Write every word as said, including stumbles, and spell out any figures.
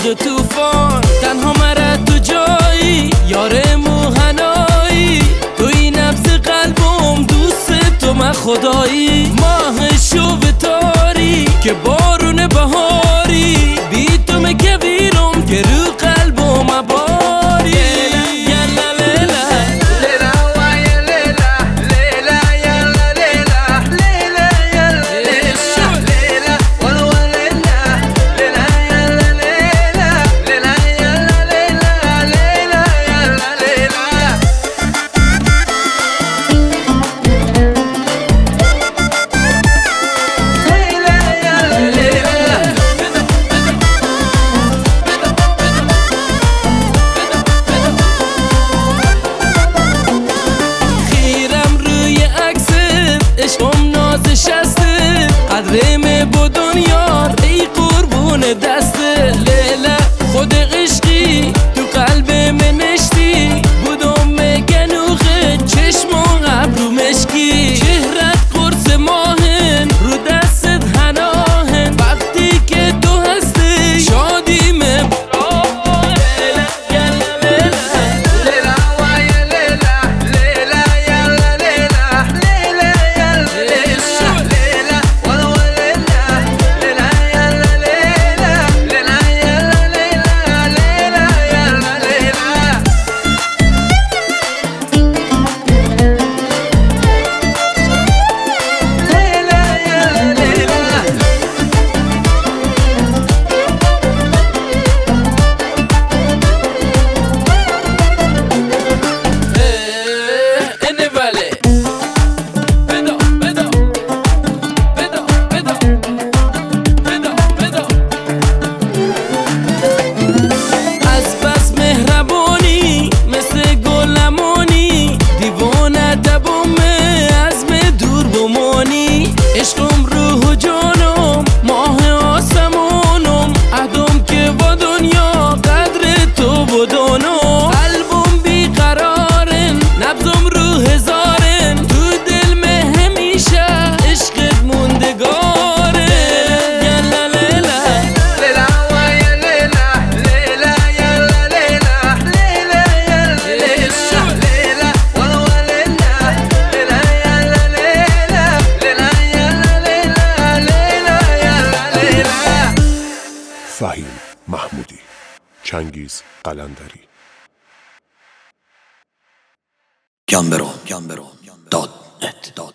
باد و توفان تنها مرا تو جایی یار موهنایی تو این نبض قلبم دوست تو من خدایی ماه شو تاری که بارون بهاری بی تو مگه ویرم که رو قلبم باری عشقم نازشسته قدرم با دنیا ای قربون دسته لیلا خود عشقی تو قلب من نشتی بودم مگنوخه چشم و ابرو مشکی چهرت قرص ماهن رو دستت هناهن وقتی که تو هستی شادی من عشقم روح و جانم ماه آسمانم عهدم که با دنیا قدر تو بدانم قلبم بیقرارن نبضم رو هزارن تو دل مه همیشه عشقت موندگاره یلا لیلا لیلا و یا لیلا لیلا یلا لیلا لیلا یلا لیلا ولو لیلا لیلا یلا لیلا فهیم محمودی، چنگیز قلندری. گمبرو گمبرو داد نت